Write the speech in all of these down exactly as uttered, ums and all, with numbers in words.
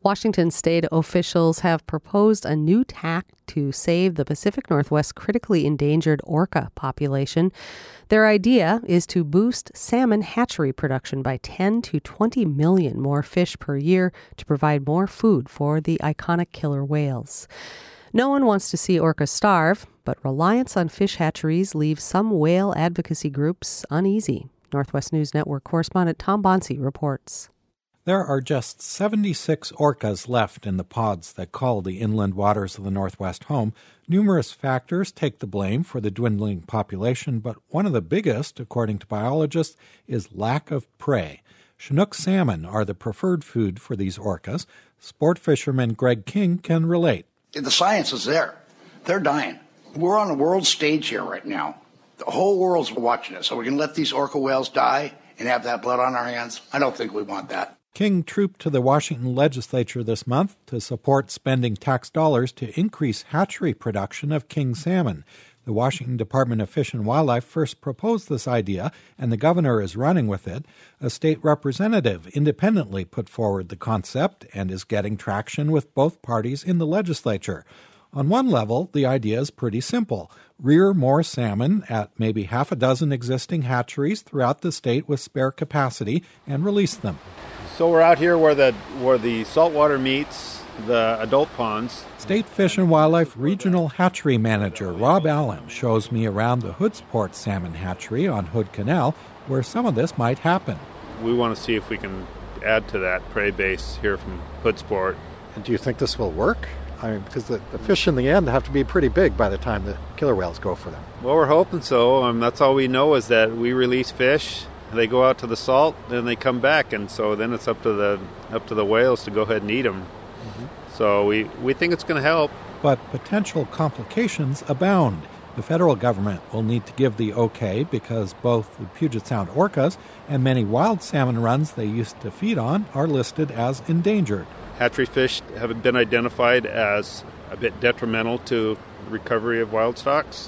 Washington state officials have proposed a new tack to save the Pacific Northwest critically endangered orca population. Their idea is to boost salmon hatchery production by ten to twenty million more fish per year to provide more food for the iconic killer whales. No one wants to see orcas starve, but reliance on fish hatcheries leaves some whale advocacy groups uneasy. Northwest News Network correspondent Tom Bonsi reports. There are just seventy-six orcas left in the pods that call the inland waters of the Northwest home. Numerous factors take the blame for the dwindling population, but one of the biggest, according to biologists, is lack of prey. Chinook salmon are the preferred food for these orcas. Sport fisherman Greg King can relate. The science is there. They're dying. We're on a world stage here right now. The whole world's watching it. So we're going to let these orca whales die and have that blood on our hands? I don't think we want that. King trooped to the Washington legislature this month to support spending tax dollars to increase hatchery production of king salmon. The Washington Department of Fish and Wildlife first proposed this idea, and the governor is running with it. A state representative independently put forward the concept and is getting traction with both parties in the legislature. On one level, the idea is pretty simple. Rear more salmon at maybe half a dozen existing hatcheries throughout the state with spare capacity and release them. So we're out here where the where the saltwater meets the adult ponds. State Fish and Wildlife Regional Hatchery Manager Rob Allen shows me around the Hoodsport Salmon Hatchery on Hood Canal, where some of this might happen. We want to see if we can add to that prey base here from Hoodsport. And do you think this will work? I mean, because the, the fish in the end have to be pretty big by the time the killer whales go for them. Well, we're hoping so. Um, that's all we know is that we release fish. They go out to the salt, then they come back, and so then it's up to the up to the whales to go ahead and eat them. Mm-hmm. So we, we think it's going to help. But potential complications abound. The federal government will need to give the okay because both the Puget Sound orcas and many wild salmon runs they used to feed on are listed as endangered. Hatchery fish have been identified as a bit detrimental to recovery of wild stocks.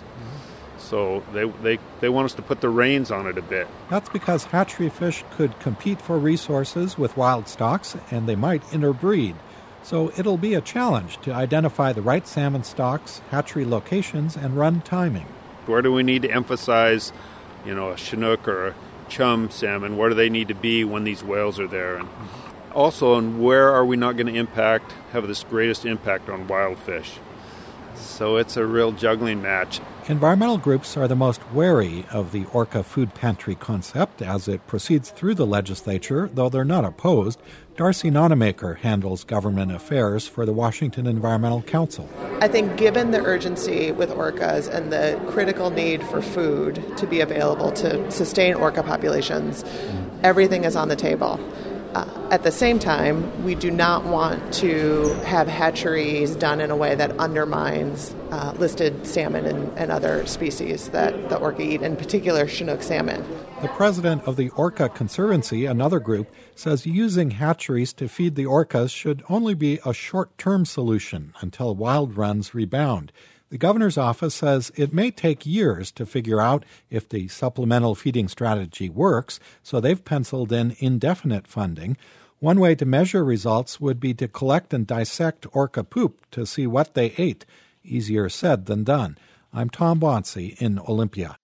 So they, they they want us to put the reins on it a bit. That's because hatchery fish could compete for resources with wild stocks, and they might interbreed. So it'll be a challenge to identify the right salmon stocks, hatchery locations, and run timing. Where do we need to emphasize, you know, a Chinook or a chum salmon? Where do they need to be when these whales are there? And also, and where are we not going to impact, have this greatest impact on wild fish? So it's a real juggling match. Environmental groups are the most wary of the orca food pantry concept as it proceeds through the legislature, though they're not opposed. Darcy Nonamaker handles government affairs for the Washington Environmental Council. I think given the urgency with orcas and the critical need for food to be available to sustain orca populations, everything is on the table. Uh, at the same time, we do not want to have hatcheries done in a way that undermines uh, listed salmon and, and other species that the orca eat, in particular Chinook salmon. The president of the Orca Conservancy, another group, says using hatcheries to feed the orcas should only be a short-term solution until wild runs rebound. The governor's office says it may take years to figure out if the supplemental feeding strategy works, so they've penciled in indefinite funding. One way to measure results would be to collect and dissect orca poop to see what they ate. Easier said than done. I'm Tom Bonsi in Olympia.